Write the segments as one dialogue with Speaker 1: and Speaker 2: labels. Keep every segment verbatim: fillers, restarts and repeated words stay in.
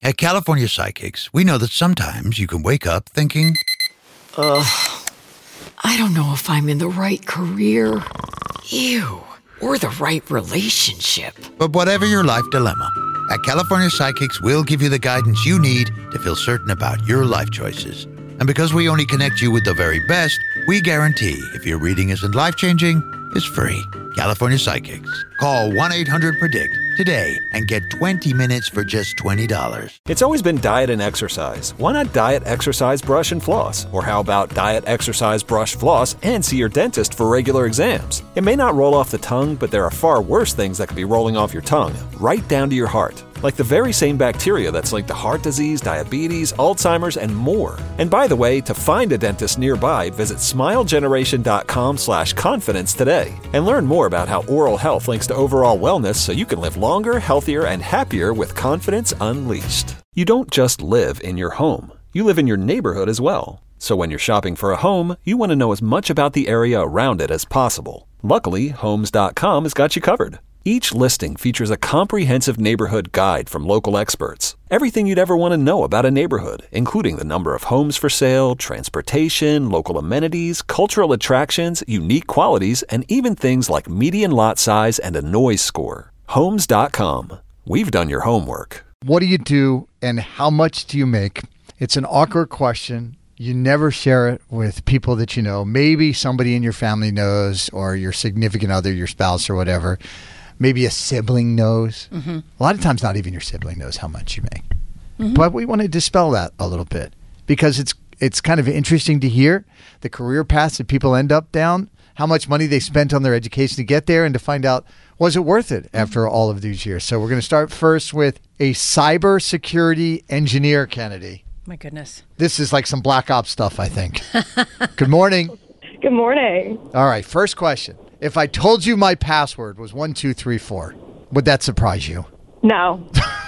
Speaker 1: At California Psychics, we know that sometimes you can wake up thinking,
Speaker 2: Ugh, I don't know if I'm in the right career. Ew. Or the right relationship.
Speaker 1: But whatever your life dilemma, at California Psychics, we'll give you the guidance you need to feel certain about your life choices. And because we only connect you with the very best, we guarantee if your reading isn't life-changing, it's free. California Psychics. Call one eight hundred predict today and get twenty minutes for just twenty dollars.
Speaker 3: It's always been diet and exercise. Why not diet, exercise, brush, and floss? Or how about diet, exercise, brush, floss, and see your dentist for regular exams? It may not roll off the tongue, but there are far worse things that could be rolling off your tongue, right down to your heart. Like the very same bacteria that's linked to heart disease, diabetes, Alzheimer's, and more. And by the way, to find a dentist nearby, visit smilegeneration.com slash confidence today. And learn more about how oral health links to overall wellness so you can live longer, healthier, and happier with confidence unleashed. You don't just live in your home. You live in your neighborhood as well. So when you're shopping for a home, you want to know as much about the area around it as possible. Luckily, Homes dot com has got you covered. Each listing features a comprehensive neighborhood guide from local experts. Everything you'd ever want to know about a neighborhood, including the number of homes for sale, transportation, local amenities, cultural attractions, unique qualities, and even things like median lot size and a noise score. Homes dot com. We've done your homework.
Speaker 4: What do you do and how much do you make? It's an awkward question. You never share it with people that you know. Maybe somebody in your family knows, or your significant other, your spouse or whatever. Maybe a sibling knows. Mm-hmm. A lot of times not even your sibling knows how much you make. Mm-hmm. But we want to dispel that a little bit because it's it's kind of interesting to hear the career paths that people end up down, how much money they spent on their education to get there, and to find out, was it worth it after mm-hmm. all of these years? So we're going to start first with a cybersecurity engineer, Kennedy.
Speaker 5: My goodness.
Speaker 4: This is like some Black Ops stuff, I think. Good morning.
Speaker 6: Good morning.
Speaker 4: All right, first question. If I told you my password was one two three four, would that surprise you?
Speaker 6: No.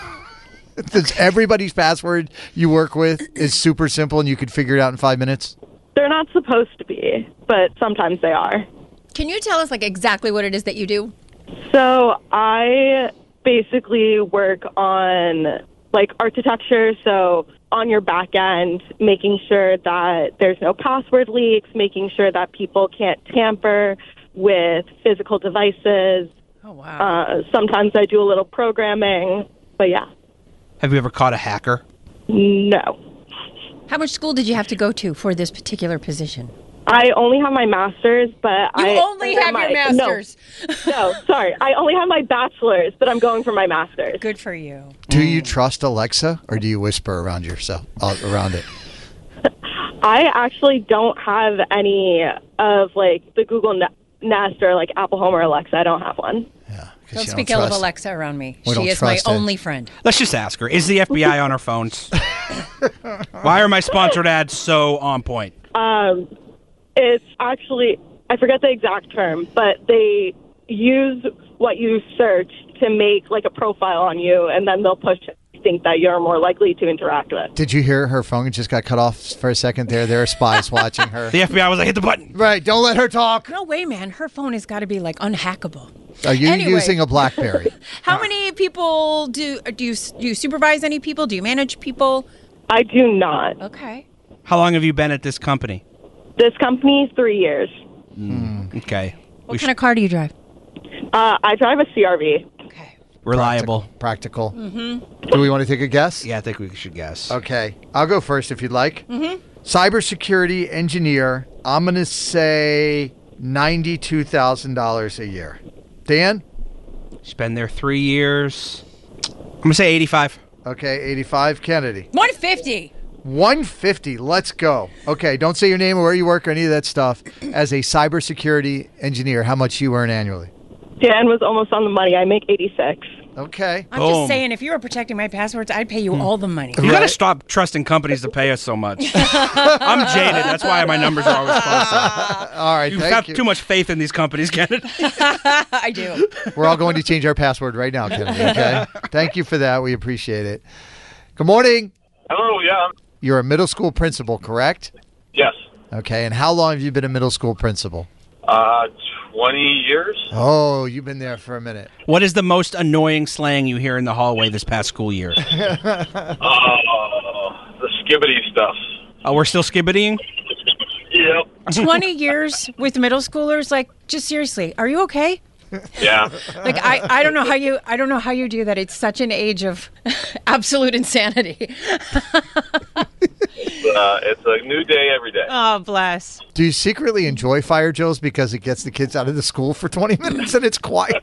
Speaker 4: Does everybody's password you work with is super simple and you could figure it out in five minutes?
Speaker 6: They're not supposed to be, but sometimes they are.
Speaker 5: Can you tell us like exactly what it is that you do?
Speaker 6: So I basically work on like architecture, so on your back end, making sure that there's no password leaks, making sure that people can't tamper with physical devices.
Speaker 5: Oh, wow.
Speaker 6: Uh, sometimes I do a little programming, but yeah.
Speaker 7: Have you ever caught a hacker?
Speaker 6: No.
Speaker 5: How much school did you have to go to for this particular position?
Speaker 6: I only have my master's, but
Speaker 5: you
Speaker 6: I...
Speaker 5: You only have
Speaker 6: my,
Speaker 5: your master's?
Speaker 6: No, no, sorry. I only have my bachelor's, but I'm going for my master's.
Speaker 5: Good for you.
Speaker 4: Do you trust Alexa, or do you whisper around yourself, uh, around it?
Speaker 6: I actually don't have any of, like, the Google Nest or, like, Apple Home or Alexa. I don't have one.
Speaker 4: Yeah.
Speaker 5: Don't speak ill of Alexa around me.
Speaker 4: We
Speaker 5: she is my it. only friend.
Speaker 7: Let's just ask her. Is the F B I on our phones? Why are my sponsored ads so on point?
Speaker 6: Um, it's actually, I forget the exact term, but they use what you search to make like a profile on you, and then they'll push it. Think that you're more likely to interact with.
Speaker 4: Did you hear her phone just got cut off for a second there? There are spies watching her.
Speaker 7: The F B I was like, hit the button.
Speaker 4: Right, don't let her talk.
Speaker 5: No way, man. Her phone has got to be like unhackable.
Speaker 4: Are you
Speaker 5: anyway,
Speaker 4: using a BlackBerry?
Speaker 5: How no. many people do, do you, do you supervise any people? Do you manage people?
Speaker 6: I do not.
Speaker 5: Okay.
Speaker 7: How long have you been at this company?
Speaker 6: This company, three years.
Speaker 7: Mm, okay.
Speaker 5: What we kind sh- of car do you drive?
Speaker 6: Uh, I drive a C R V.
Speaker 5: Okay.
Speaker 7: Reliable.
Speaker 4: Practical.
Speaker 5: practical. Mm-hmm.
Speaker 4: Do we want to take a guess?
Speaker 7: Yeah, I think we should guess.
Speaker 4: Okay. I'll go first if you'd like.
Speaker 5: Mm-hmm.
Speaker 4: Cybersecurity engineer, I'm going to say ninety-two thousand dollars a year. Dan?
Speaker 7: She's been there three years. I'm going to say eighty-five.
Speaker 4: Okay, eighty-five. Kennedy?
Speaker 5: one hundred fifty.
Speaker 4: one hundred fifty. Let's go. Okay, don't say your name or where you work or any of that stuff. As a cybersecurity engineer, how much you earn annually?
Speaker 6: Dan was almost on the money. I make eighty-six.
Speaker 4: Okay.
Speaker 5: I'm
Speaker 7: Boom.
Speaker 5: just saying, if you were protecting my passwords, I'd pay you mm. all the money.
Speaker 7: You right. got to stop trusting companies to pay us so much. I'm jaded. That's why my numbers are always close.
Speaker 4: All right,
Speaker 7: you
Speaker 4: thank
Speaker 7: have
Speaker 4: you.
Speaker 7: too much faith in these companies, Kennedy.
Speaker 5: I do.
Speaker 4: We're all going to change our password right now, Kennedy, okay? Thank you for that. We appreciate it. Good morning.
Speaker 8: Hello, yeah.
Speaker 4: You're a middle school principal, correct?
Speaker 8: Yes.
Speaker 4: Okay, and how long have you been a middle school principal?
Speaker 8: Uh, twenty years.
Speaker 4: Oh, you've been there for a minute.
Speaker 7: What is the most annoying slang you hear in the hallway this past school year?
Speaker 8: Oh, the skibbity stuff.
Speaker 7: Oh, we're still skibbitying?
Speaker 8: Yep.
Speaker 5: twenty years with middle schoolers, like, just seriously, are you okay?
Speaker 8: Yeah.
Speaker 5: Like, I, I don't know how you I don't know how you do that. It's such an age of absolute insanity.
Speaker 8: Uh, it's a new day every day.
Speaker 5: Oh, bless.
Speaker 4: Do you secretly enjoy fire drills because it gets the kids out of the school for twenty minutes and it's quiet?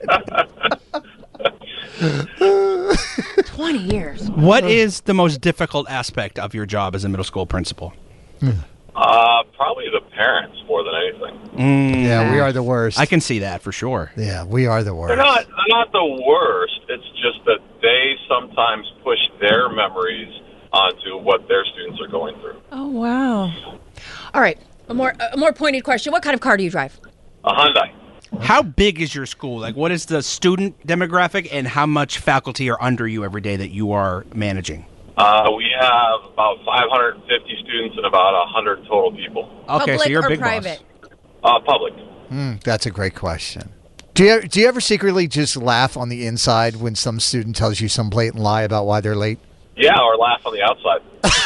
Speaker 5: twenty years.
Speaker 7: What is the most difficult aspect of your job as a middle school principal?
Speaker 8: Uh, probably the parents more than anything.
Speaker 7: Mm,
Speaker 4: Yeah, we are the worst.
Speaker 7: I can see that for sure.
Speaker 4: Yeah, we are the worst.
Speaker 8: They're not, they're not the worst. It's just that they sometimes push their memories onto what their students are going through.
Speaker 5: Oh, wow. All right. A more a more pointed question. What kind of car do you drive?
Speaker 8: A Hyundai.
Speaker 7: How big is your school? Like, what is the student demographic and how much faculty are under you every day that you are managing?
Speaker 8: Uh, we have about five hundred fifty students and about one hundred total people.
Speaker 7: Okay,
Speaker 5: Public
Speaker 7: so you're a
Speaker 5: or
Speaker 7: big
Speaker 5: private?
Speaker 8: Uh, public.
Speaker 4: Mm, that's a great question. Do you, do you ever secretly just laugh on the inside when some student tells you some blatant lie about why they're late?
Speaker 8: Yeah, or laugh on the outside.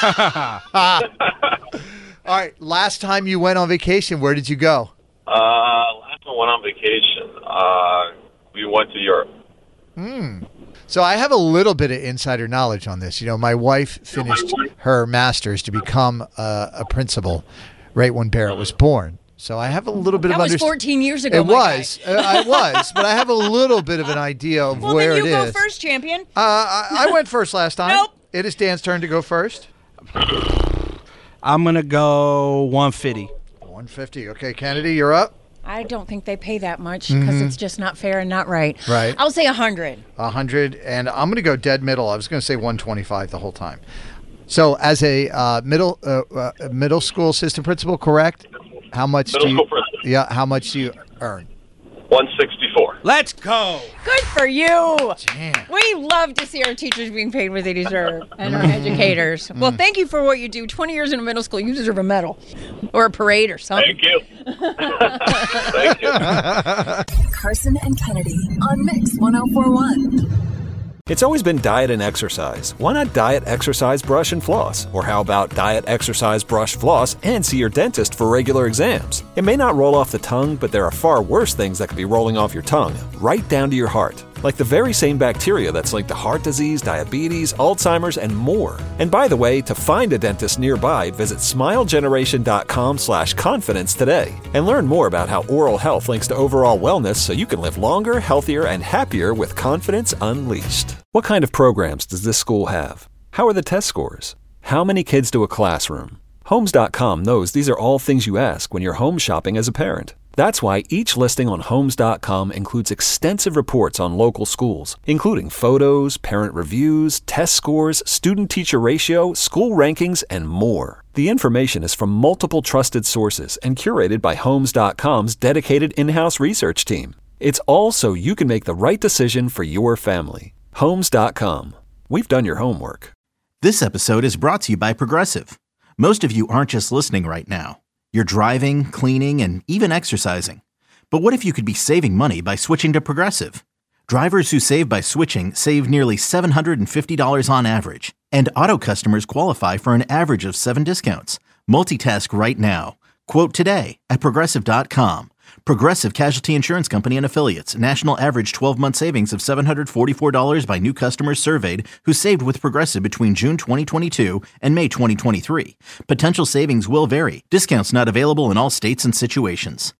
Speaker 4: All right, last time you went on vacation, where did you go?
Speaker 8: Uh, last time I went on vacation, uh, we went to Europe.
Speaker 4: Hmm. So I have a little bit of insider knowledge on this. You know, my wife finished her master's to become a, a principal right when Barrett was born. So I have a little bit
Speaker 5: That
Speaker 4: of
Speaker 5: was
Speaker 4: understanding.
Speaker 5: fourteen years ago.
Speaker 4: It
Speaker 5: my
Speaker 4: was.
Speaker 5: guy.
Speaker 4: Uh, I was, but I have a little bit of an idea of
Speaker 5: Well,
Speaker 4: where
Speaker 5: then you
Speaker 4: it
Speaker 5: go
Speaker 4: is.
Speaker 5: first, champion.
Speaker 4: Uh, I, I went first last time.
Speaker 5: Nope.
Speaker 4: It is Dan's turn to go first.
Speaker 7: I'm going to go one fifty.
Speaker 4: one fifty. Okay, Kennedy, you're up.
Speaker 5: I don't think they pay that much because
Speaker 4: Mhm.
Speaker 5: it's just not fair and not right.
Speaker 4: Right.
Speaker 5: I'll say one hundred.
Speaker 4: one hundred, and I'm going to go dead middle. I was going to say one twenty-five the whole time. So, as a uh, middle uh, uh, middle school assistant principal, correct? How much
Speaker 8: Middle
Speaker 4: do you?
Speaker 8: school principal.
Speaker 4: Yeah, how much do you earn?
Speaker 8: one sixty-four.
Speaker 7: Let's go.
Speaker 5: Good for you.
Speaker 4: Damn.
Speaker 5: We love to see our teachers being paid what they deserve and our
Speaker 4: Mm.
Speaker 5: educators. Well, thank you for what you do. twenty years in a middle school, you deserve a medal or a parade or something.
Speaker 8: Thank you. Thank you.
Speaker 9: Carson and Kennedy on Mix one oh four one.
Speaker 3: It's always been diet and exercise. Why not diet, exercise, brush, and floss? Or how about diet, exercise, brush, floss, and see your dentist for regular exams? It may not roll off the tongue, but there are far worse things that could be rolling off your tongue, right down to your heart. Like the very same bacteria that's linked to heart disease, diabetes, Alzheimer's, and more. And by the way, to find a dentist nearby, visit smilegeneration.com slash confidence today. And learn more about how oral health links to overall wellness so you can live longer, healthier, and happier with confidence unleashed. What kind of programs does this school have? How are the test scores? How many kids do a classroom? Homes dot com knows these are all things you ask when you're home shopping as a parent. That's why each listing on Homes dot com includes extensive reports on local schools, including photos, parent reviews, test scores, student-teacher ratio, school rankings, and more. The information is from multiple trusted sources and curated by Homes dot com's dedicated in-house research team. It's all so you can make the right decision for your family. Homes dot com. We've done your homework.
Speaker 10: This episode is brought to you by Progressive. Most of you aren't just listening right now. You're driving, cleaning, and even exercising. But what if you could be saving money by switching to Progressive? Drivers who save by switching save nearly seven hundred fifty dollars on average. And auto customers qualify for an average of seven discounts. Multitask right now. Quote today at Progressive dot com. Progressive Casualty Insurance Company and Affiliates. National average twelve-month savings of seven hundred forty-four dollars by new customers surveyed who saved with Progressive between June twenty twenty-two and May twenty twenty-three. Potential savings will vary. Discounts not available in all states and situations.